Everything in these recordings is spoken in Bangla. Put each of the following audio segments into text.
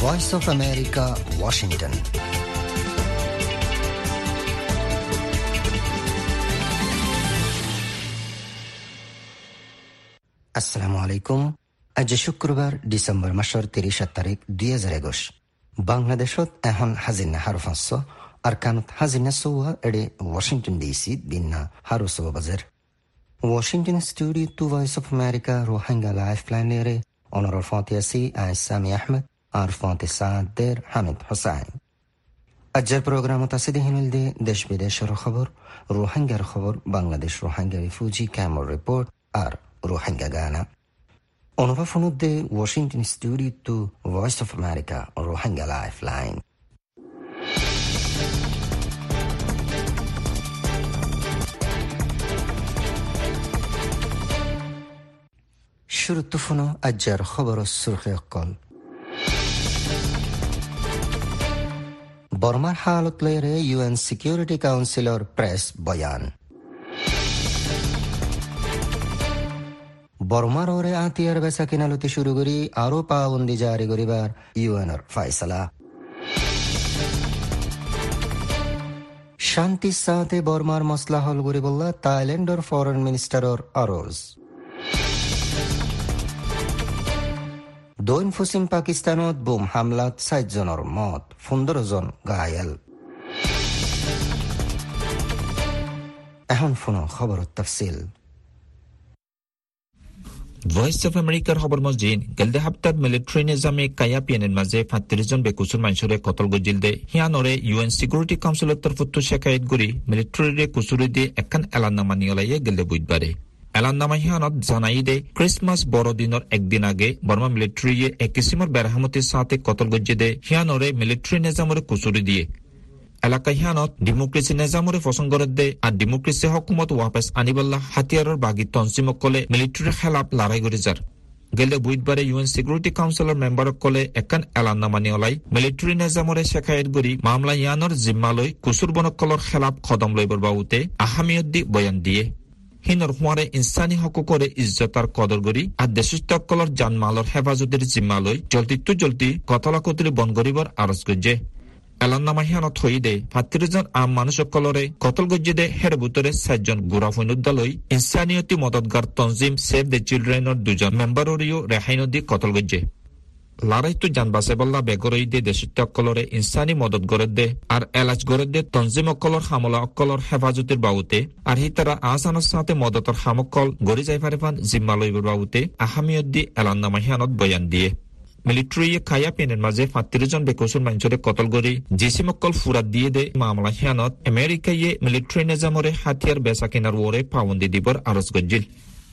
Voice of America, Washington. আসসালামু আলাইকুম। আজ শুক্রবার ডিসেম্বর মাসের 30 তারিখ 2021। বাংলাদেশত এখন হাজিনা হারফাঁস আর কানত হাজিনা সৌহা এডে ওয়াশিংটন ডিসি বিন্না হারুসো বাজার। Washington studio to voice of America Rohingya lifeline লেরে অনরর ফাতিয়াসি আই সামি আহমেদ আর ফাতে সাদের হামিদ হোসাইন। আজের প্রোগ্রামত আছে দেহিনুল দে দেশ বিদেশের খবর, রোহিঙ্গার খবর, বাংলাদেশ রোহিঙ্গা রিফিউজি ক্যাম্পের রিপোর্ট আর রোহিঙ্গা গানা। অনুভব দে Washington studio to voice of America Rohingya lifeline. শুরুতে ফোনো আজের খবর সুরখে কল। বর্মার হালত লয়েরে ইউএন সিকিউরিটি কাউন্সিলর প্রেস বয়ান। বর্মার ওরে আতিয়ার বেচা কিনালতি শুরু করি আরো পাবন্দি জারি করিবার ইউএনর ফাইসলা। শান্তির সাথে বর্মার মসলা হল করি বললা থাইল্যান্ডর ফরেন মিনিস্টারর আরোজ। দৈন পশ্চিম পাকিস্তানত বোম হামলাত ৬০ জনের মত, ১৫ জন ঘায়েল। এখন ফোন খবর তফসিল। ভয়েস অফ আমেরিকার খবর মসজিদ গেলদে হাপ্তার মিলিটারি নিজামে কায়া পিয়ানের মাঝে ৩৫ জন বেকুসুর মানুষরে কতল গজিল দে হিয়ানরে ইউএন সিকিউরিটি কাউন্সিলের তরফত শেখায়ত করি মিলিটারিরে কুসুরি দিয়ে একখান এলাননামা নিয়লাইয়ে গেলদে বুধবারে। এলাননামা হিয়ানত জানাই দে ক্রিসমাস বড়দিনের একদিন আগে বর্মা মিলিটারিয়ে এক কিসিমর বেরহামতির সাথে কতল গজিয়ে দে হিয়ানরে মিলিটারি নিজামরে কুসুরি দিয়ে এলাকা হিয়ানত ডেমোক্রেসি নিজামরে ফসঙ্গর দে আর ডেমোক্রেসি হকুমত ওয়াপস আনিবাল্লাহ হাতিয়ারর বাগি তনসিমকলে মিলিটারির খেলাপ লড়াই করে যার গেলে বুধবারে ইউএন সিকিউরিটি কাউন্সিলর মেম্বারক কলে একান এলাননামা নিয়লাই মিলিটারি নিজামরে শেখায়ত করি মামলা ইয়ানর জিম্মালৈ কুসুর বনকলর খেলাপ কদম লইবর বাবুতে আহামিয়ত দি বয়ান দিয়ে হিনর হুয়ারে ইনসানি হকুকরে ইজ্জতার কদর করি আর দেশস্থকলর জানমালর হেফাজতের জিম্মালৈ জলদি কতলাকতরি বন করিবার আরজ করছে। এলাননামা হিয়ানত হই দে ৩৫ জন আম মানুষকলরে কতল গজ্জে দে হের ভিতরে ৬০ জন গুরাফৈনুদ্দালৈ ইনসানিয়তি মদতগার তনজিম সেভ দ্য চিলড্রেনের ২ জন মেম্বাররিও রেহাই নদী কতল গজ্জে লড়াইতো জান বাসে বল্লা বেগরই দে দেশস্থকলরে ইনসানি মদত গড়ে দে আর এলাজ গড়ে দে তনজিম অকলর হামলা অকলর হেফাজতের বাবুতে আর হি তারা আসানোর সাথে মদতর হামকল গড়ি যাই ফারেফান জিম্মা লইবার বাবুতে আহামিয়ত দি এলাননামা হিয়ানত বয়ান দিয়ে মিলিটারি খায়া পেনের মাঝে ৩৫ জন বেকসুর মানুষরে কতল গড়ি জিসিমকল ফুরাত দিয়ে দে মামলা হিয়ানত আমেরিকায় মিলিটারি নিজামরে হাতিয়ার বেচা কেনার ওরে পাবন্দি দিবর আরজ গজ্জিল।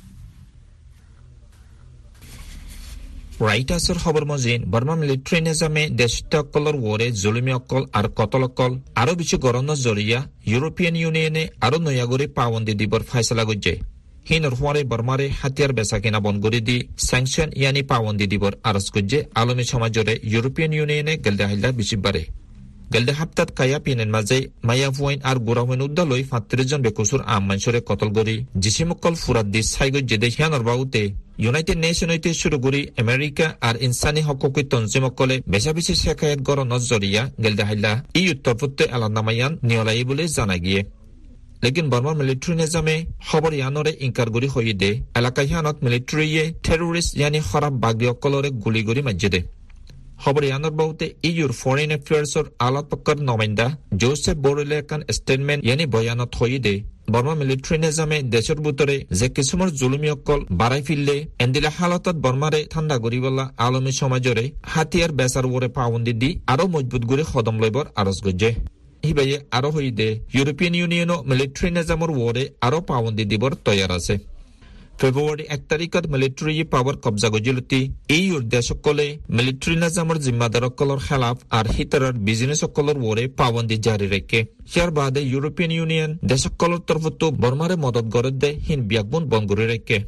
রাইটার্সের খবর মজিন বর্মা মিলিটারি নিজামে দেশস্থকলর ওরে জুলুমি অকল আর কতল অকল আরো বেশি গরনের জরিয়া ইউরোপিয়ান ইউনিয়নে আরো নয়াগরে পাবন্দি দিবর ফাইসলা গজ্জে হিনর হুয়ারে বর্মারে হাতিয়ার বেচা কেনা বন করে দি স্যাংশন ইয়ানি পাবন্দি দিবর আরজ গজ্জে আলমী সমাজরে ইউরোপিয়ান ইউনিয়নে গেলদে হাইলা বেশি বারে গেলদে হাপ্তাত কায়া পিনের মাঝে মায়া ফুয়াইন আর গোরাহুইন উদ্দালই ৩৫ জন বেকুসুর আম মানুষরে কতল গড়ি জিসিমকল ফুরাত দি সাই গজ্জে দে হিয়ানর বাউতে ইউনাইটেড নেশন হইতে শুরু করি আমেরিকা আর ইনসানি হকুকি তনজিমকলে বেশা বেশি শেখায়ত গরনের জরিয়া গেলদে হাইলা ই উত্তরপত্রে এলাননামায়ান নিয়লাই বলে জানা গিয়ে লেকিন বর্মার মিলিটারি নিজামে খবর ইয়ানরে ইনকার গরি হই দে এলাকা হিয়ানত মিলিটারিয়ে টেরোরিস্ট ইয়ানি খরাব বাগদি অকলরে গুলি গরি মাজ্জে দে খবর ইয়ানর বাউতে ইউর ফরেন অ্যাফেয়ার্সর আলাত পক্কর নমাইন্দা জোসেফ বোরেলে একান স্টেটমেন্ট ইয়ানি বয়ানত হই দে বর্মা মিলিটারি নিজামে দেশের ভিতরে যে কিছুমর জুলুমি অকল বাড়াই ফিরলে এন্দিলা হালতত বর্মারে ঠান্ডা গরিবলা আলমী সমাজরে হাতিয়ার বেচার ওরে পাবন্দি দি আরো মজবুত করে কদম লইবর আরজ গজ্জে হিবাইয়ে আরো হই দে ইউরোপিয়ান ইউনিয়ন মিলিটারি নিজামর ওরে আরো পাবন্দি দিবর তৈয়ার আছে। ফেব্রুয়ারি ১ তারিখত মিলিটারি পাওয়ার কবজা গজিলতি ইউর দেশকলে মিলিটারি নিজামর জিম্মাদারকলর খেলাফ আর হিতারার বিজনেস সকলর ওরে পাবন্দি জারি রেখে ইয়ার বাদে ইউরোপিয়ান ইউনিয়ন দেশকলর তরফত বর্মারে মদত গড়ে দে হিন বিয়াকবন বন করে রেখে।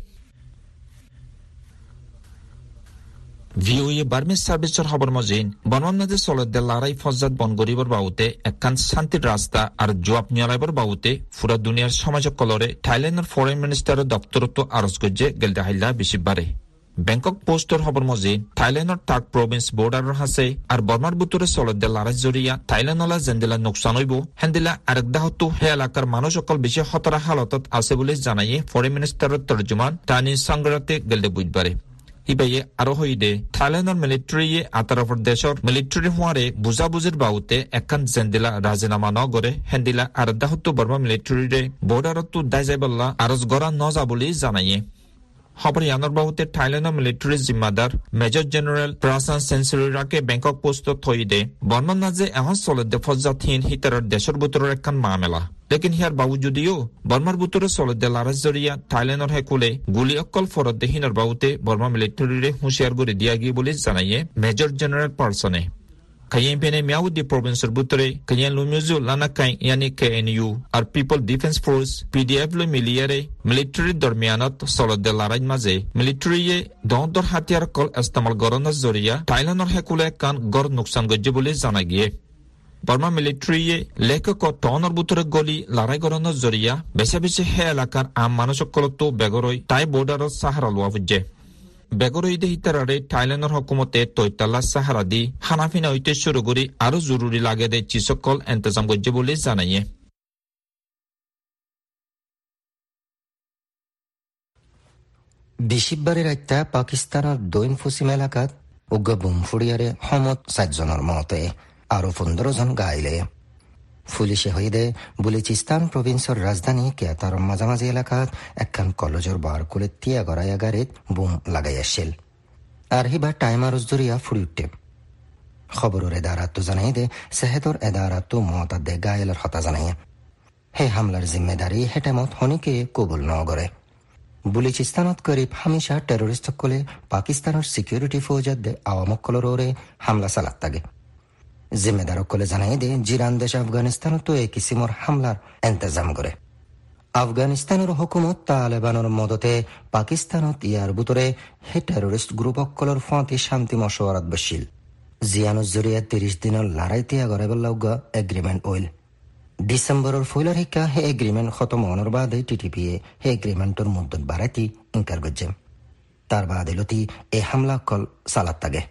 ভিওএ বার্মিজ সার্ভিসের খবর মজিন বর্মার মাঝে চলতে লড়াই ফজ্জাত বন গরিবর বাবুতে একখান শান্তির রাস্তা আর জবাব নিয়লাইবর বাবুতে পুরা দুনিয়ার সমাজক কলরে থাইল্যান্ডের ফরেন মিনিস্টারের দপ্তরত্ব আরজ গজ্জে গেলদে হাইলা বেশি বারে বেংকক পোস্টৰ খবৰ মজি থাইলেণ্ডৰ টাক প্ৰভিন্স বৰ্ডাৰৰ আছে আৰু বৰ্মাৰ বুটৰে চলত দে লাৰাজ জৰিয়া থাইলেণ্ডলা জেন্দিলা নোকচান হইব হেন্দিলা আরেকদাহতো হে এলাকার মানুষ অকল বেশি খতরা হালতত আছে বলে জানাইয়ে ফরেন মিনিস্টারের তর্জমান টানি সংগ্রাতে গেলদে বুধবারে ইবাইয়ে আরো হইদে থাইল্যান্ডের মিলিটারিয়ে আতারফর দেশর মিলিটারি হওয়ারে বুঝাবুঝির বাউতে একখান জেন্দিলা রাজিনামা ন করে হেন্দিলা আরেকদাহতো বর্মা মিলিটারিরে বর্ডারতো দায় যাইবল্লা আরজ গড়া ন যা বলে জানাইয়ে খবর ইয়ানোর বাহুতে থাইল্যান্ডের মিলিটারি জিম্মাদার মেজর জেনারেল প্রাসান সেন্সুরিরাকে ব্যাংকক পোস্ট থই দে বর্মান নাজে এখন চলতে ফজাথিন হিতারের দেশের বুতরের একখান মামেলা লেকিন হিয়ার বাবুজুদিও বর্মার বুতরে চলতে লারাজ জরিয়া থাইল্যান্ডের হেকুলে গুলি অকল ফরত দেহিনের বাহুতে বর্মা মিলিটারিরে হুঁশিয়ার করে দিয়া গিয়ে বলে জানাইয়ে মেজর জেনারেল পার্সনে Kayen pene Miaudi province butre Kayen Lumuzu Lana Kain yani KNU আর People Defense Force PDF le military dormianat solid de laraj maze military dondor hatiar kol istemal gorona zoriya Thailand hekule kan gor nuksan gojje bole jana giye Burma military leke ko tonor butre goli larai gorona zoriya beshe he elakar am manusokkolto begoroi tai border sahara luavuje বেগরইদে হিতারে থাইল্যান্ডের হকুমতে তৈতাল্লা সাহারা দি হানাফিনা হইতে শুরু করি আরো জরুরি লাগে দে চিসকল ইন্তজাম করছে বলে জানাইয়ে বিশিববারের রাইতা পাকিস্তানের দৈন ফুসিম এলাকাত উগ্র বুম ফুড়িয়ারে হমত 7 জনের মতে আরো 15 জন গাইলে পুলিশে হইদে বুলিচিস্তান প্রভিন্সের রাজধানী কেতার মাঝামাঝি এলাকাত একখান কলেজের বার কুলে তিয়া গড়াইয়া গাড়িত বুম লাগাই আসছিল আর হিবা টাইমার জরিয়া ফুড়ি উঠে খবরের এদারাত জানাই দে সেহেতর এদারাত মতাদ দে গায়েলের হতা জানাই হে হামলার জিম্মেদারি হেটামত হনিকে কবুল ন করে বুলিচিস্তানত করিব হামেশা টেরোরিস্ট কলে পাকিস্তানের সিকিউরিটি ফৌজাত দে আওয়ামকলরে হামলা চালাত থাকে জিম্মেদার কলে জানাই দে জিরান দেশ আফগানিস্তানতো এই কিসিমর হামলার ইন্তজাম করে আফগানিস্তানের হুকুমত তালেবানের মদতে পাকিস্তানত ইয়ার বুতরে হে টেরোরিস্ট গ্রুপ অকলর ফাঁতি শান্তি মশওয়ারাত বসিল জিয়ানুর জরিয়া 30 দিনের লড়াই তিয়া গড়ে বল্লাউগা এগ্রিমেন্ট ওইল ডিসেম্বরের ফইলার হিকা হে এগ্রিমেন্ট খতম হওয়ার বাদে টিটিপিএ হে এগ্রিমেন্টর মুদ্দত বাড়াইতি ইনকার গজ্জে তার বাদে লতি এ হামলা কল সালাত তাগে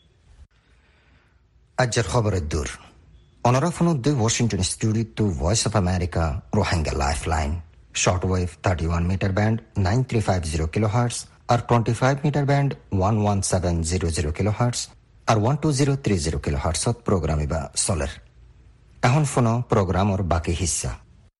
আজকের খবরের দূর অনরাফনত দে Washington studio to voice of America Rohingya lifeline shortwave 31 metre band 9350 kilohertz আর 25 মিটার ব্যান্ড 11700 কিলোহার্টজ আর 12030 কিলোহার্টজত প্রোগ্রাম ইবা চলের এখন ফোনো প্রোগ্রামর বাকি হিস্সা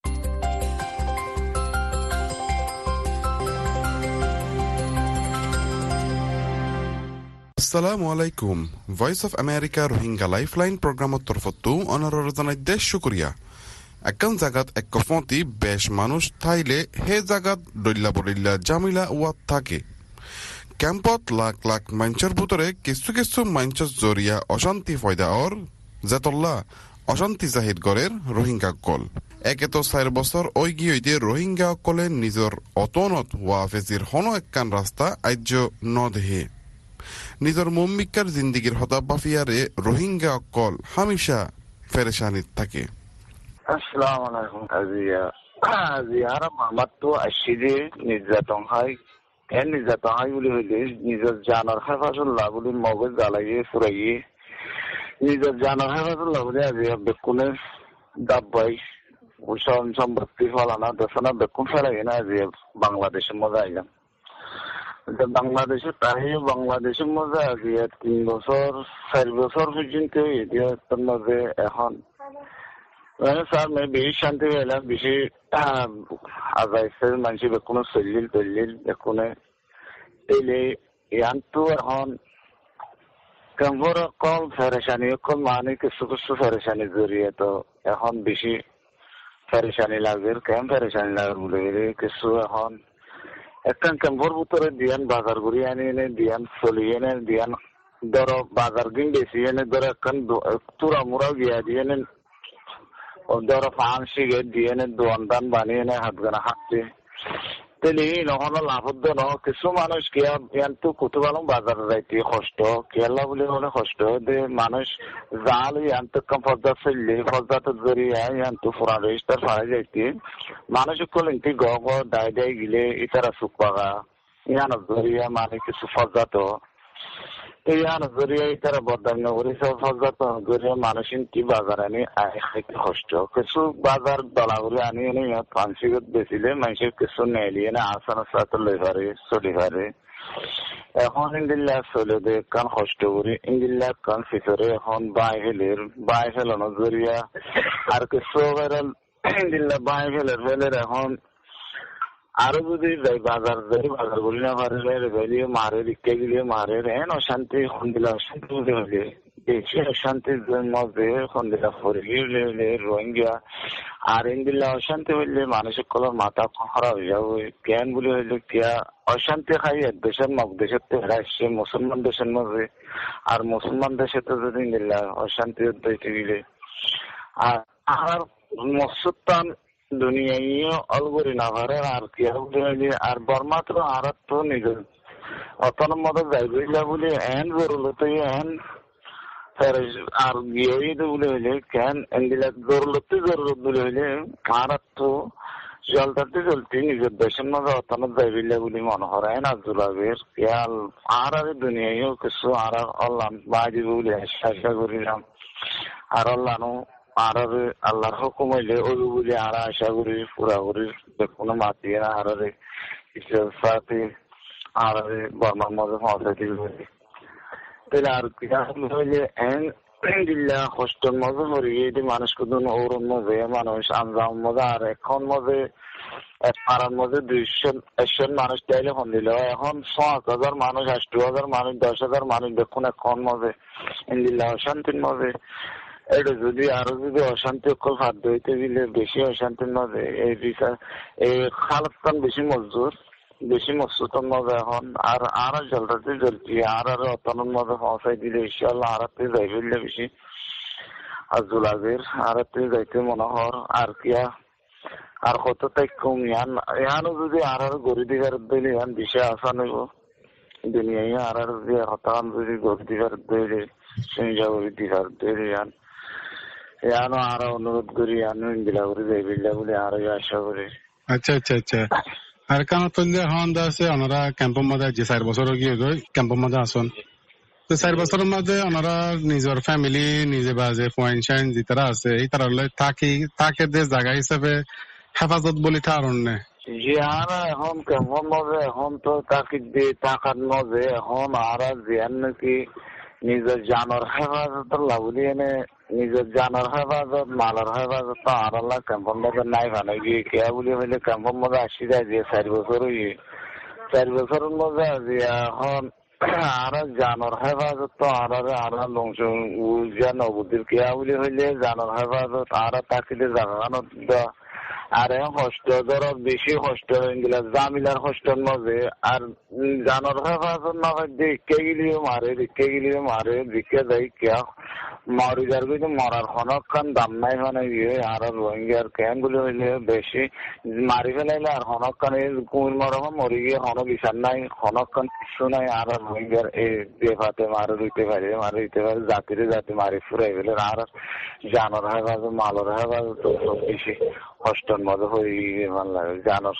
আসসালামু আলাইকুম voice of America Rohingya lifeline প্রোগ্রামত তরফতো অনারর জানাই দেশ শুকরিয়া একখান জাগাত এক কফতি বেশ মানুষ থাইলে হে জাগাত ডল্লা বলিল্লা জামিলা ওয়াত থাকে ক্যাম্পত লাখ লাখ মাঞ্চর ভিতরে কিছু কিছু মাঞ্চর জরিয়া অশান্তি ফয়দা অর জেতল্লা অশান্তি জাহির গড়ের রোহিঙ্গা কল একে তো 4 বছর ওই গিয়ে রোহিঙ্গা কলে নিজর অতনত ওয়াফেজির হন একখান রাস্তা আজ্য ন দেহে নিজর মুম্মিকার জিন্দিগির হতাবাফিয়ারে রোহিঙ্গা কল হামেশা ফেরেশানিত থাকে আসসালামু আলাইকুম জিয়ারা মামাতো আসিদে নির্যাতন হয় এর নির্যাতন হয় বলে হইলে নিজের জানার হেফাজুল্লাহ বলে মগজ জ্বালাইয়ে ফুরাইয়ে নিজের জানার হেফাজুল্লাহ বলে আজ বেকুনে দাব্বাই উৎসব সম্পত্তি ফলানা দশনা বেকুন ফেলাই না যে বাংলাদেশের মজা আইলাম বাংলাদেশের মধ্যে আগে 3 বছর 4 বছর পর্যন্ত এটার মধ্যে এখন স্যার বেশি শান্তি পেলাম বেশি আগাইছে মানুষ বেকুনে চলিল বেকুনে এলে ইয়ানতো এখন কেমন কল ফেরেশানি কল মানে কিছু কিছু ফেরেশানি জড়িয়ে তো এখন বেশি ফেরেশানি লাগে কেমন ফেরেশানি লাগে বলে কিছু এখন একখান ক্যাম্পর ভিতরে দিয়ান বাজার করি আনি এনে দিয়ান চলি এনে দিয়ান ধরো বাজার কিন বেশি এনে ধরো একখান তুরা মুরা গিয়া দিয়ে এনে ধরো ফান শিগে দিয়ে এনে দোয়ান দান বানিয়ে এনে হাত গানা হাঁটছে তেলি নহন লাভদ ন কিছু মানুষ কিয়া ইয়ানতো কুতুবালং বাজার যাইতে কষ্ট কেলা বলে হলে কষ্ট দে মানুষ জাল ইয়ানতো কম ফজা চললে ফজাত জরিয়া ইয়ানতো ফুরা রেজিস্টার ফাড়াই যাইতে মানুষ কলিংটি গ দায় গিলে ইতারা সুখ পাগা ইয়ানোর জরিয়া মানে কিছু ফজাত ইয়ানোর জরিয়া তারা বদাম নগরী সব ফজাত জরিয়া মানুষ কি বাজার আনি খাইতে কষ্ট কিছু বাজার দলাগুলি আনি এনে পাঁচশিগত বেচিলে মানুষের কিছু নেলিয়ে না আসানো সাথে লই পারে চলি পারে। এখন ইন্দিল্লা চলে দে কান কষ্ট করি ইন্দিল্লা কান ভিতরে এখন বাই ফেলানো জরিয়া আর কিছু ইন্দিল্লা বাই ফেলের এখন আরো যদি বাজার গুলি না পারে মারে রিক্কে গিয়ে মারে হেন অশান্তি সন্দিলা অশান্তি বুঝে হলে বেশি অশান্তির মধ্যে সন্দিলা ফরে গিয়ে রোহিঙ্গা আর ইন্দিল্লা অশান্তি হইলে মানুষের কলার মাথা খারাপ হয়ে যাবে কেন বলে হইলে কিয়া অশান্তি খাই এক দেশের দেশের থেকে আসছে মুসলমান দেশের মধ্যে আর মুসলমান দেশের তো যদি ইন্দিল্লা অশান্তি হইতে গেলে আর মসুত্তান দুনিয়ায় অলগরি না পারে আর কি আর বর্মা তো আর তো নিজের অতন মতো যাইবিলা বলে এন জরুরত এন আর গিয়ে বলে হইলে কেন এনদিলা জরুরত বলে হইলে আর তো চলতে নিজের দেশের মধ্যে অতন যাইবিলা বলে মনে হয় না জুলাবের খেয়াল আর দুনিয়ায়ও কিছু আর আল্লাহ বাজি বলে আশা করিলাম আর আল্লাহ আর আল্লাহর হুকুম হইলে ওই বলে আর আশা করি পুরা করি কোনো মাতিয়ে না আর সাথে আর বর্মার মধ্যে পৌঁছে দিবে তাহলে আর কি হইলে দিল্লা কষ্টের মধ্যে পড়ে গিয়ে মানুষকে ওর মধ্যে মানুষ আঞ্জাম মধ্যে আর এখন মধ্যে এক পাড়ার মধ্যে 200 মানুষ চাইলে ফোন দিল এখন 5,000 মানুষ 8,000 মানুষ 10,000 মানুষ দেখুন এখন মধ্যে দিল্লা অশান্তির মধ্যে এটা যদি আরো যদি অশান্তি অকল খাদ্য হইতে গেলে বেশি অশান্তির মধ্যে এই বিচার এই খালতান বেশি মজুতের মধ্যে এখন আর জ্বলতি আর অতনের মধ্যে পৌঁছাই দিলে ইনশাল্লাহ আর যাই ফেললে বেশি আর জুলাবের আর যাইতে মনে হর আর কিয়া আর কত তাই কম ইয়ানও যদি আর গড়ি দিঘার দিলে ইয়ান বিষয় আসা নেব দুনিয়ায় আর যদি হতান যদি গড়ি দিঘার দিলে শুনিয়া গড়ি দিঘার দিলে ইয়ানো আর অনুরোধ করি ইয়ানো ইন্দিলা করে যাই বিল্লা বলে আরো আশা করি। আচ্ছা আর কেন তুললে এখন আছে ওনারা ক্যাম্পের মধ্যে যে 4 বছর গিয়ে ক্যাম্পের মধ্যে আসুন তো 4 বছরের মধ্যে ওনারা নিজের ফ্যামিলি নিজে বাজে পয়েন্ট শাইন যে তারা আছে এই তারা তাকে যে জায়গা হিসাবে হেফাজত বলি তার অন্যে যে আর এখন ক্যাম্পের মধ্যে এখন তো তাকে দিয়ে টাকার মধ্যে এখন আর জিয়ান নাকি নিজের জানোর হেফাজত লাভলি এনে নিজের জানোর হেফাজত মালের হেফাজত তো আর আল্লাহ ক্যাম্পের মধ্যে নাই ভালো গিয়ে কে বলি হইলে ক্যাম্পের মধ্যে আসি যায় যে 4 বছর হয়ে 4 বছরের মধ্যে যে এখন আর জানোর হেফাজত তো আর লংস নবুদ্দির কে বলি হইলে জানোর হেফাজত আর তাকিলে জায়গা আর কষ্ট ধরো বেশি কষ্ট এগুলা জামিলার কষ্টের মধ্যে আর জানোর হেফাজত না দেখে গেলিও মারে দিকে যাই কে মরি যার কিন্তু মরার হনকান দাম নাই মানে আর রোহিঙ্গার কেন গুলি হইলে বেশি মারি ফেলাইলে আর হনকান কুমির মরম মরি গিয়ে হন বিচার নাই হনকান কিছু নাই আর রোহিঙ্গার এই দেফাতে মারে দিতে পারে জাতি মারি ফুরাই ফেলে আর জানোর হেফাজত মালের হেফাজত বেশি কষ্টের মধ্যে হয়ে গিয়ে ভাল লাগে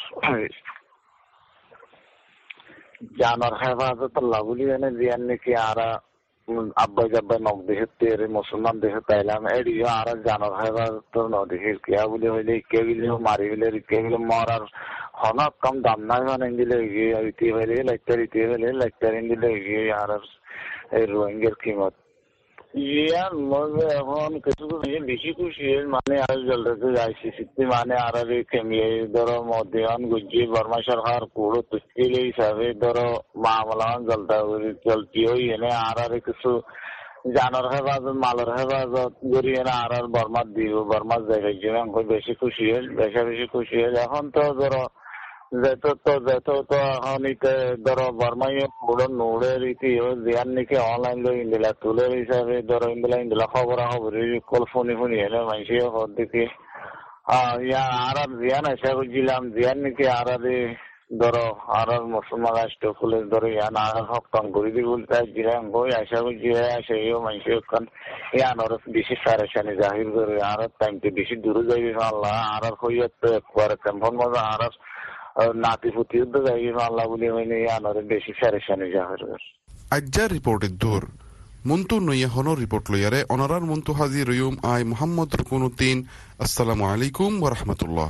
জানোর হেফাজত লাগুলি এনে দিয়ার নাকি আর আব্বাই জাব্বাই দেশে মুসলমান দেশে তাইলাম এড়িও আর জানোর হেফাজত নদীর কিয়া বলে হইলে ইকে গেলে মারি গেলে ইকে গেলে মরার হনক কম দাম নাই মানে দিলে ইতি হইলে লেকচার দিলে আর এই রোহিঙ্গার কিমত ইয়ার মধ্যে এখন কিছু বেশি খুশি মানে আর জলটাতে যাইছি সিদ্ধি মানে আর কেমিয়ে ধরো মধ্যন গুজি বর্মা সরকার পুরো তুষ্টিল হিসাবে ধরো মামলা চলতি হই এনে আর কিছু জানোর হেফাজত মালের হেফাজত গড়ি এনে আর বর্মার দিব বর্মার জায়গায় বেশি খুশি খুশি এখন তো ধরো যেত তো এখন ধরো বর্মাইয়ে পুরো নোড়ের রীতি জিয়ান নাকি অনলাইন লই ইন্দিলা তুলের হিসাবে ধরো ইন্দিলা খবর কল ফোনি এনে মাইসি দেখি আর জিয়ান আশা করছিলাম জিয়ান নাকি আর ধরো আর মুসলমান রাষ্ট্র খুলে ধরো ইয়ান আর হকান করে দি বলতে জিরাম বই আশা করছি আসেও মাইসি হকান ইয়ান আর বেশি সারেশানি জাহির করে আর টাইমতে বেশি দূরে যাইবে আল্লাহ আর হইয়া একবার ক্যাম্পন মজা আর নাতি পুতি যাই আল্লাহ বলি হইনি আনারে বেশি ফেরেশানি যাহর আজ্জা রিপোর্টের দূর মুন্তু নইয়া হনো রিপোর্ট লইয়ারে অনারার মুন্তু হাজির রইম আই মোহাম্মদ রুকনুদ্দিন। আসসালামু আলাইকুম ওয়া রাহমাতুল্লাহ।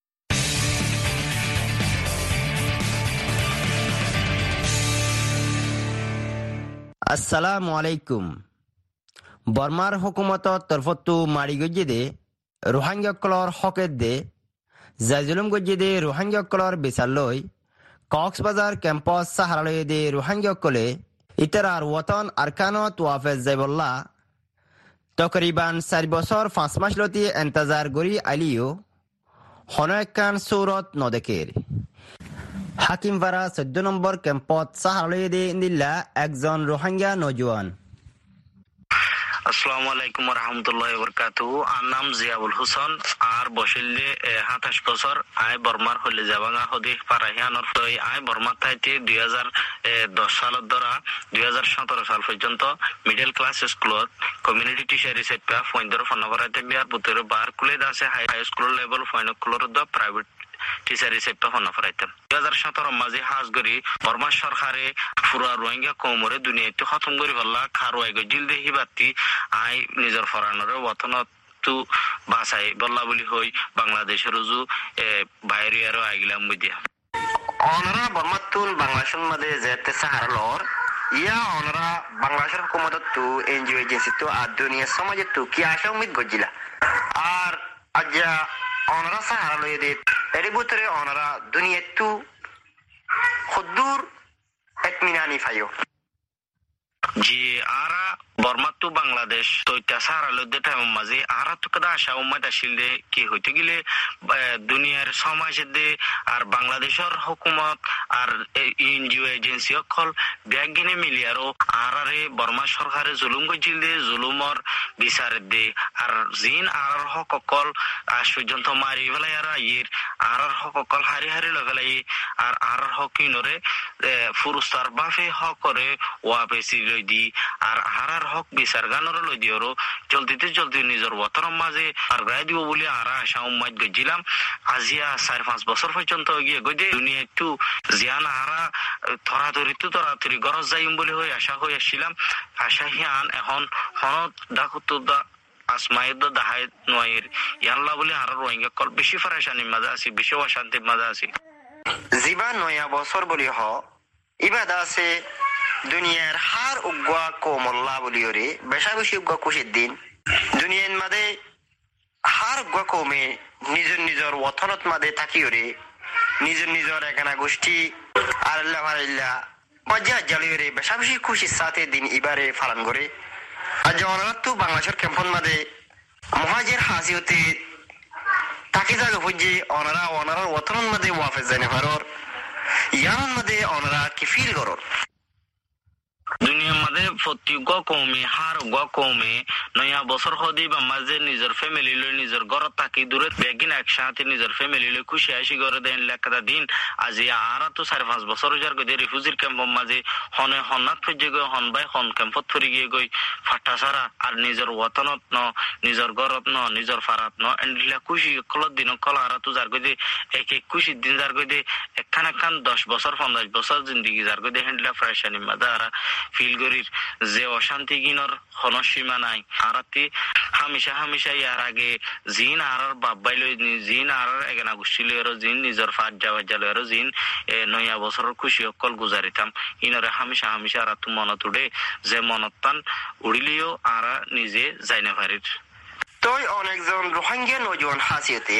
আসসালামু আলাইকুম। বর্মার হুকুমতর তরফতো মারি গজ্জে দে রোহিঙ্গাসকলৰ হকের দে জাইজুলুম গজ্জে দে রোহিঙ্গাসকলৰ বিচার লই কক্সবাজার ক্যাম্পাস সাহারালয়ে দে রোহিঙ্গাসকলে ইতারার ওয়াতন আরকানত ওয়াফেজ জাইবল্লা তকরিবান 4 বছর 5 মাস লতি এন্তাজার গরি আলিও হনয়কান সৌরত নদেকের হাকিমপাড়া 14 নম্বর ক্যাম্পত সাহারালয়ে দে ইন্দিল্লা একজন রোহিঙ্গা নজওয়ান। আসসালামু আলাইকুম ওয়া রাহমাতুল্লাহি ওয়া বারাকাতুহু। আর নাম জিয়াউল হোসেন আর বসিলে 27 বছর আই বর্মার হলে যাবাঙ্গা হদি পারাহিয়ানোর ফই আই বর্মা তাইতে 2010 সালত ধরা 2017 সাল পর্যন্ত মিডল ক্লাস স্কুলত কমিউনিটি টিচার হিসেবে ফইন্দর ফনাবরাতে বিয়ার পুতর বার কুলে দাসে হাই স্কুল লেভেল ফাইন কুলর দ প্রাইভেট টিচার হিসেবে ফনাফরাইতাম। 2017 মাঝে হাজ গরি বর্মা সরকারে পুরা রোহিঙ্গা কৌমরে দুনিয়াতে খতম করি পারলা খারোয়াই গজিল দেহি বাতি আই নিজের ফরানোর ওয়াতনত তু বাসাই বল্লা বলি হই বাংলাদেশের রুজু বাইরে আরো আইগলাম বুঝিয়া অনরা বর্মাতুন বাংলাদেশের মধ্যে যেতে সাহারালর ইয়া অনরা বাংলাদেশের হুকুমত তু এনজিও এজেন্সি তু আর দুনিয়া সমাজে তু কি আশা উম্মিদ গজিলা আর আজ্জা অনরা সাহারালয়ে দে এর ভিতরে অনরা দুনিয়া তু খুদ্দুর এতমিনানি ফাইও জি আরা বর্মাতু বাংলাদেশ তৈতা সারালুদ্দে টাইম মাঝে আরা তো কদা আশা উম্মাদ আসিলে কি হইতে গেলে দুনিয়ার সমাজের দে আর বাংলাদেশের হুকুমত আর এনজিও এজেন্সি সকল ব্যাগিনে মিলিয়ারও আরারে বর্মা সরকারে জুলুম গজিল দে জুলুমর বিচারের দে আর জিন আরার হক অকল পর্যন্ত মারি ফেলাই আর আইয়ের আরার হক অকল হারি হারি লগালাই আর আরার হক কিনরে ফুরুস্তার বাফে হক করে ওয়া বেশি লই দি আর আরার হক বিচার গানর লই দিওরো জলদিতে জলদি নিজের ওয়াতর মাঝে আর গায়ে দিব বলে আরা আশা উম্মাদ গজিলাম আজিয়া 4-5 বছর পর্যন্ত গিয়ে গদে দুনিয়া একটু জিয়ান আরা তরাতরি গরজ যাইম বলে হই আশা হই আসছিলাম আশা হিয়ান এখন হনত ডাকুতুদা আসমাইদ দাহাই নয়ের ইয়াল্লা বলে আর রোহিঙ্গা কল বেশি ফরেশানির মাঝে আছি বেশি অশান্তির মাঝে আছি জিবা নয়া বছর বলি হ ইবাদা আছে দুনিয়ার হার উগ্গা কোমল্লা বলিওরে বেশা বেশি উগ্গা খুশির দিন দুনিয়ার মাঝে হার উগ্গা কমে নিজের নিজের ওয়াতনত মাঝে থাকিওরে নিজের নিজের একানা গোষ্ঠী আর আল্লাহ আল্লাহ মজা জালিওরে বেশা বেশি খুশির সাথে দিন ইবারে পালন করে আর যেমন তো বাংলাদেশের ক্যাম্পন মাঝে মহাজের হাসিওতে তাকে জায়গা বুঝে অনারা ওয়াতনের মাঝে ওয়াফেজ জানে ভারর ইয়ার মাঝে অনারা কি ফিল করর দুনিয়ার মাঝে প্রতি কমে হার কমে নয়া বছর হদি বা মাঝে নিজের ফ্যামিলি লই নিজের ঘর থাকি দূরে বেগিন একসাথে নিজের ফ্যামিলি লই খুশি আসি ঘরে দেন লেখাটা দিন আজি আর তো 4-5 বছর যার গদে রিফিউজির ক্যাম্প মাঝে হনে হন্নাত ফজে গই হন বাই হন ক্যাম্পত ফরি গিয়ে গই ফাটা সারা আর নিজের ওয়াতনত ন নিজের ঘরত ন নিজের ফারাত ন এন্ডিলা খুশি কলত দিন কল আর তো যার গদে এক খুশি দিন যার গদে একখান 10 বছর 15 বছর জিন্দেগি যার গদে হ্যান্ডলা ফ্রেশানি মাদারা ফিল গরির যে অশান্তি গিনর হনসীমা নাই আরাতি হামেশা ইয়ার আগে জিন আর বাব্বাই লই জিন আর এগনা গুছিলে আর জিন নিজর ফাট যাওয়া জালে আর জিন নয়া বছরের খুশি অকল গুজারিতাম ইনরে হামেশা আর তু মনত উড়ে যে মনতান উড়িলিও আর নিজে যাইনা পারির তোই অনেকজন রোহিঙ্গা নজওয়ান হাসিয়তে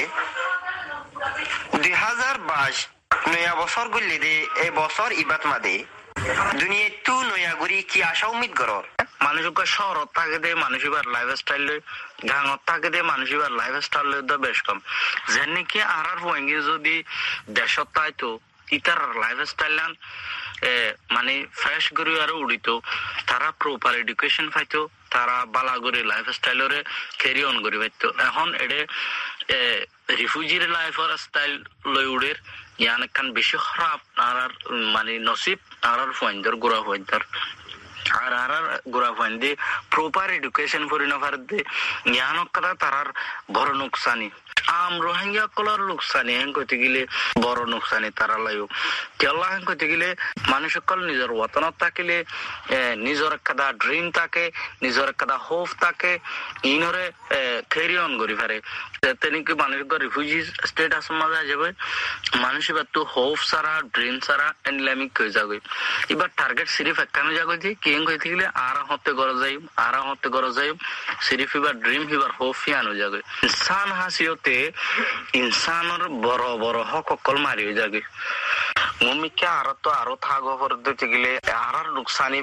2022 নয়া বছর গল্লি দে এই বছর ইবাত মাদে দুনিয়া তু নয়াগুড়ি কি আশা উম্মিদ করর মানুষকে শহরত থাকে দে মানুষের লাইফস্টাইল গাঁৱত থাকে দে মানুষের লাইফস্টাইল বেশ কম যেন নাকি আর রোহিঙ্গা যদি দেশত তাইতো ইতার লাইফস্টাইল মানে ফ্রেশ করে আর উড়িত তারা প্রপার এডুকেশন পাইতো তারা বালা করে লাইফস্টাইলরে ক্যারি অন করে পাইতো এখন এডে রিফিউজির লাইফের স্টাইল লই উড়ের ইয়ান কান বেশি খারাপ আর মানে নসিব আর ফাইন্ডার গোরা ফাইন্ডার আর গোরা ফাইন্ডে প্রপার এডুকেশন ফরি না পারদে ইয়ান কথা তারার বড় নুকসানি আম রোহিঙ্গা কলার লোকসানি হেন কইতে গেলে বড় লোকসানি তারা লাইও কেলা হেন কইতে গেলে মানুষ সকল নিজের ওয়াতনত থাকিলে নিজের একটা ড্রিম থাকে নিজের একটা হোপ থাকে ইনরে ক্যারি অন করি পারে তেনিকে মানুষ রিফিউজি স্টেটাস মাঝে যাবে মানুষ এবার তো হোপ সারা ড্রিম সারা এন্ডলামিক হয়ে যাবে এবার টার্গেট সিরিফ একখানে যাবে যে কেন কইতে গেলে আরা হতে গড় যাই সিরিফ এবার ড্রিম এবার হোপ আনো যাবে ইনসান হাসিওতে ইনসানের বড় বড় হক অকল মারিয়ে যাবে মমিকে আরো থাকো দিতে গেলে আর নুকসানি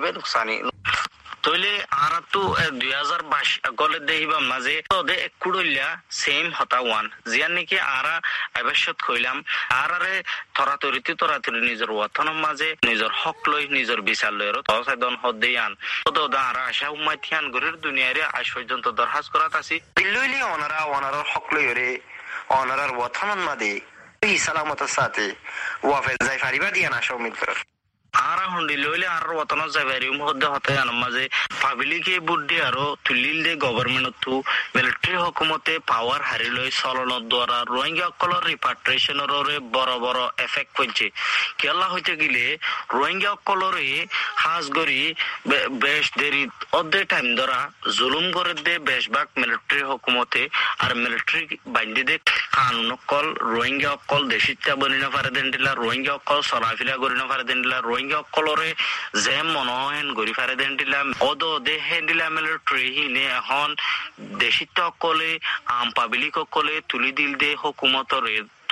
তইলে আর তো 2022 গলে দেহিবাম মাঝে ওদের এক কুড়ইলা সেম হতা ওয়ান জিয়ান নাকি আরা আবশ্যক কইলাম আরারে তরাতরি নিজের ওয়াতনের মাঝে নিজের হক লই নিজের বিচার লই তসাদন হদ্দেয়ান তো আরা আশা উম্মাতিয়ান গরির দুনিয়ারে আজ পর্যন্ত দরখাস্ত করাত আছি বিল্লুইলি ওনারা হক লই রে ওনারার ওয়াতনের মাঝে এই সালামতের সাথে ওয়াফে যাই ফারিবা দিয়ান আশা উম্মিদ করার আরা হুন্ডি লইলে আর ওতন যাবারি মধ্যে হতে আনার মাঝে পাবলিকে বুদ্ধি আরো তুলিল দে গভর্নমেন্ট টু মিলিটারি হুকুমতে পাওয়ার হারি লই চলনের দ্বারা রোহিঙ্গা সকলের রিপাট্রিয়েশনের বড় বড় এফেক্ট পড়ছে কেলা হইতে গেলে রোহিঙ্গা সকলরে হাজ গরি বেশ দেরি অর্ধে টাইম ধরা জুলুম করে দে বেশভাগ মিলিটারি হুকুমতে আর মিলিটারি বাইন্দি দে কানুন কল রোহিঙ্গা সকল দেশিত্যা বনি না পারে দেন দিলা রোহিঙ্গা সকল চলাফিরা করি না পারে দেন দিলা রোহিঙ্গা সকলরে যে মনোহন গড়ি ফারে দেন দিলাম দে হেন দিলাম মিলিটারি হিনে এখন দেশিত্ব সকলে আম পাবলিক সকলে তুলি দিল দে হুকুমতর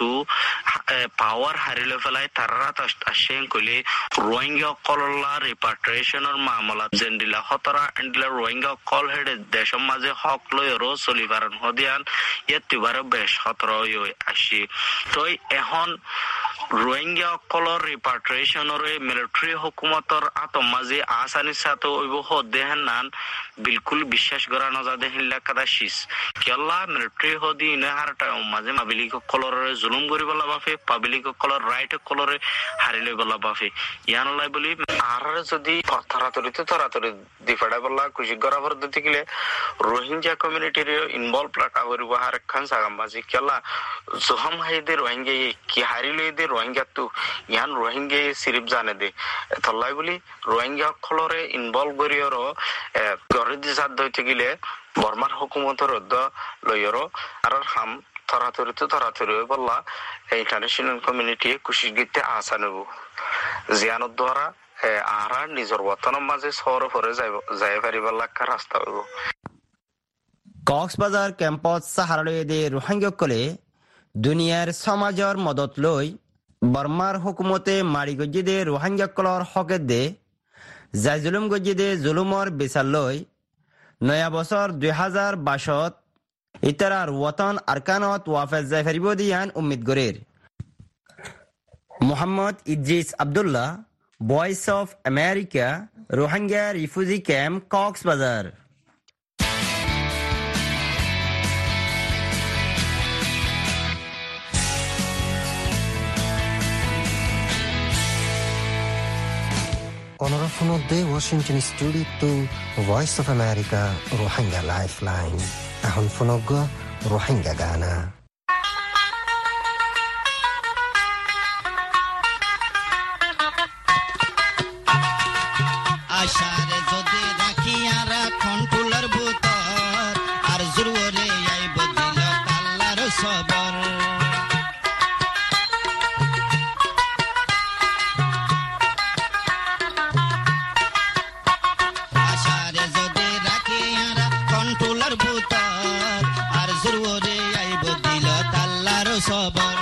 পাওয়ার হারিলে ফেলাই তারা আসেন কইলে রোহিঙ্গা সকললা রিপাট্রিয়েশনের মামলা যেন দিলা হতরা এন্ডিলা রোহিঙ্গা সকল হেডে দেশের মাঝে হক লই রো চলিবারন হদিয়ান ইয়াতিবারে বেশ হতরা হই আসি তই এখন রোহিঙ্গা সকলৰ রিপাট্রিয়েশনরে মিলিটারি হুকুমতর আতম মাঝে আসানি সাথে ওইব হদেহেন নান বিলকুল বিশ্বাস করা নজা দেহিল্লা কাদা শিস কেলা মিলিটারি হদি ইনে হারটা মাঝে পাবলিক সকলৰ জুলুম করি বলা বাফে পাবলিক সকলৰ রাইট সকলরে হারিলে বলা বাফে ইয়ানলাই বলি আর যদি তরাতরি দিফাড়া বলা খুশি করা পদ্ধতি গেলে রোহিঙ্গা কমিউনিটির ইনভলভ রাখা করিব হার খান সাগাম বাজি কেলা জহম হাইদে রোহিঙ্গা কি হারিলে দে রোহিঙ্গা তো ইয়ান রোহিঙ্গা সিরিপ জানে দে তল্লাই বলি রোহিঙ্গা সকলরে ইনভলভ করিয়র গরিদি সাধ্য হইতে গেলে বর্মার হুকুমতের লইয়র আর হাম তরাতরি বললা ইন্টারন্যাশনাল কমিউনিটি খুশি গিতে আসা নেব জিয়ানোর দ্বারা আরা নিজের ওয়াতনের মাঝে শহর ফরে যাই পারিবার লাগার রাস্তা হইব কক্সবাজার ক্যাম্পত সাহারা দে রোহিঙ্গাসকলে দুনিয়ার সমাজৰ মদত লৈ বর্মার হুকুমতে মারি গজ্জি দে রোহিঙ্গাসকলৰ হকে দে যাই জুলুম গজ্জি দে জুলুমৰ বিচার লৈ নয়া বছর 2022 ইতারার ওয়াতন আরকানত ওয়াফেজ যাই ফারিব দিয়ান উম্মিদ গরের Mohammad Idris Abdullah voice of America Rohingya refugee camp Cox's Bazar অনরাফনদে Washington studio to voice of America Rohingya lifeline এখন ফনগ রোহিঙ্গা গানা আশারে যদি রাখি আর কন্ট্রোলার ভূতর আর জুরুরে আইব দিল আল্লাহর সবর আশারে যদি রাখি আর কন্ট্রোলার ভূতর আর জুরুরে আইব দিল আল্লাহর সবর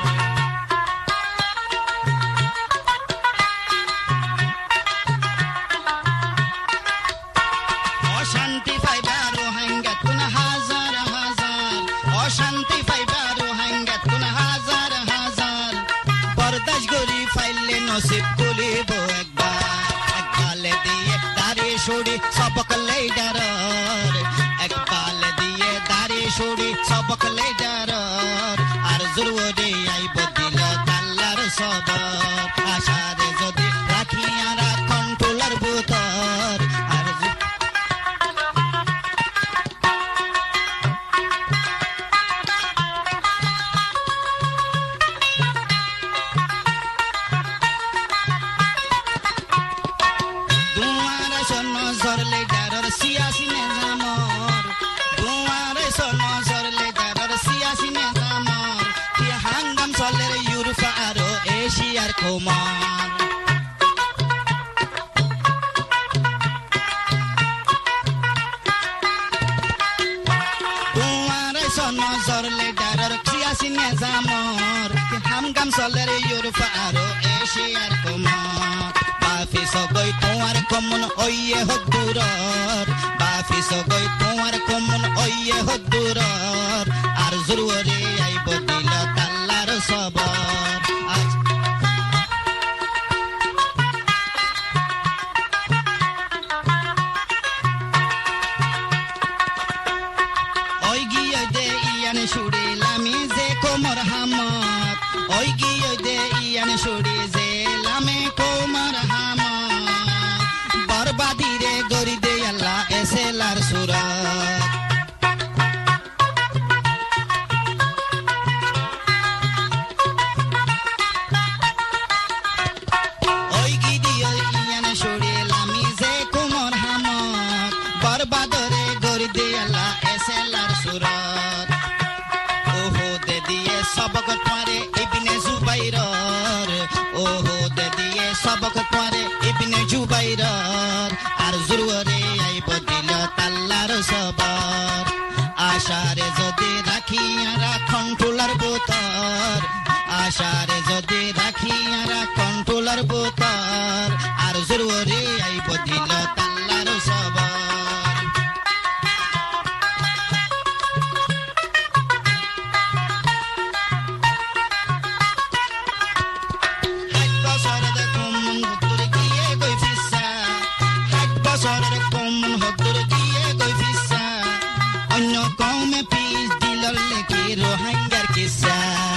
सबक ले डरर एक पाल दिए दारी छोड़ी सबक ले डरर আর জরুরি আইব দিল আল্লাহর সবর আশারে যদি রাখি আর কন্ট্রোলার ভূতর আর রহমান নজর লেডারর ক্রিয়াসি নিজামর হাম গাম চলের ইউরোপ আৰু এশিয়ার কমর বাফি সগৈ তোমার কমন ওয়ে হদুরর বাফি সগৈ তোমার কমন ওয়ে হদুরর আর জরুরে আইব দিল আল্লাহর সবর ওই গিয়ে দে ইয়ান শুড়ে লামি যে কোমর হামত ওই গিয়ে দে ইয়ান শুড়ে যে লামে কোমর হামত বরবাদি রে গরি দে আল্লাহ এসেলার সুরাত ওই গিয়ে ইয়ান শুড়ে লামি যে কোমর হামত বরবাদরে গরি দে আল্লাহ এসেলার সুরাত ওহো দে দিয়ে সবক তোরে ইবনে জুবাইরর ওহো দে দিয়ে সবক তোরে ইবনে জুবাইরর আর জরুরে আইব দিল আল্লাহর সবর আশারে যদি রাখিয়ারা কন্ট্রোলার বোতর আশারে যদি রাখিয়ারা কন্ট্রোলার বোতর আর জরুরে আইব দিল আল্লাহর সবর অন্য কমে পিস দিলর লেখি রোহিঙ্গার কিসা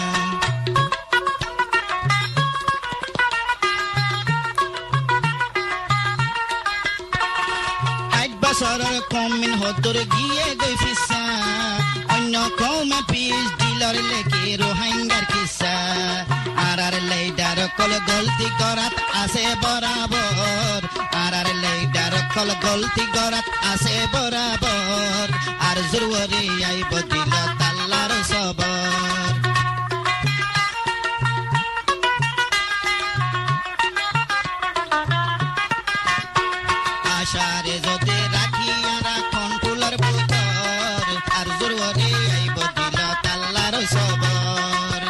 বছরের কমিন হদুর গিয়ে গই ফিসা অন্য কমে পিস দিলর লেখি রোহিঙ্গার কিসা আর লেডার কল গলতি করাত আছে বরাবর আর লেডার কল গলতি করাত আছে বরাবর আর জরুরি আইব দিল আল্লাহর সবর আশারে যদি রাখিয়ারা কন্ট্রোলার বোতর আর জরুরি আইব দিল আল্লাহর সবর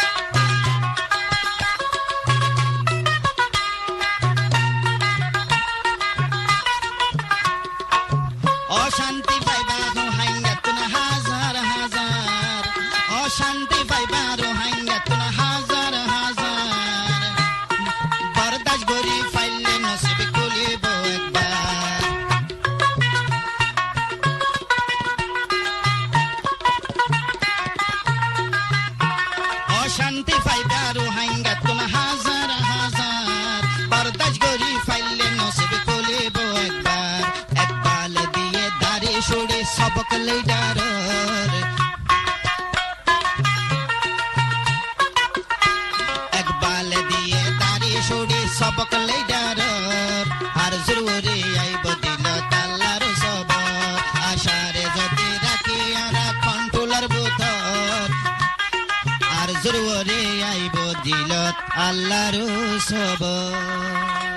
অশান্তি পাইবা রোহিঙ্গাতুন হাজার হাজার অশান্তি পাইবা রোহিঙ্গাতুন হাজার হাজার বরদাস্ত করি ফাইলে নসিব খুলিব একবার অশান্তি পাইবা রোহিঙ্গাতুন হাজার হাজার বরদাস্ত করি ফাইলে নসিব খুলিব একবার একবাল দিয়ে দাড়ি শুড়ে সবক লেডারর একবাল দিয়ে দাড়ি শুড়ে সবক লেডারর আর জরুরি আইব দিল আল্লাহর সবর আশারে যদি রাখিয়ারা কন্ট্রোলার বোতর আর জরুরি আইব দিল আল্লাহর সবর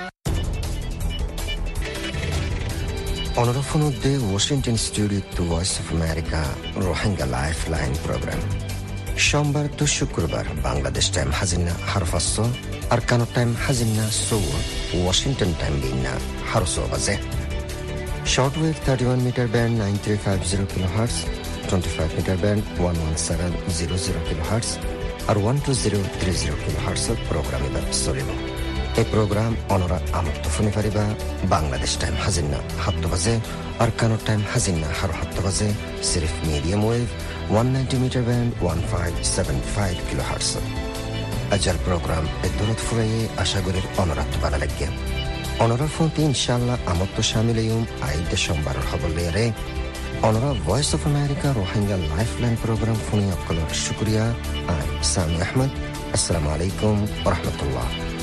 অনরফন উদ্দে Washington studio to voice of America Rohingya life line programme সোমবার তো শুক্রবার বাংলাদেশ টাইম হাজিনা হারফাস্য আর কানো টাইম হাজিনা সৌ ওয়াশিংটন টাইম বিন্না হারসো বাজে shortwave 31 metre band 9350 kilohertz 25 metre band 11700 kilohertz আর 12030 কিলোহার্টজ প্রোগ্রাম এবার চলিব এই প্রোগ্রাম অনরা আমত ফোনে পারিবা বাংলাদেশ টাইম হাজিনা 7 বাজে আর কানো টাইম হাজিনা হার 7 বাজে সিরিফ medium wave 190 metre band 1575 kilohertz আজল প্রোগ্রাম এ দরদ ফুরাইয়ে আশা করি অনরাত ভালো লাগে অনরা ফোনতে ইনশাআল্লাহ আমত শামিলেয়ুম আইদে সোমবারের হবলেরে অনরা voice of America Rohingya life line programme ফোনে অকলর শুক্রিয়া আই সামি আহমদ আসসালামু আলাইকুম ওয়া রাহমাতুল্লাহ